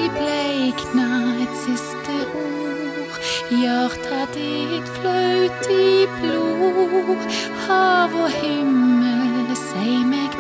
bleikna et siste ord. Hjarta ditt flaut i blod. Hav og himmel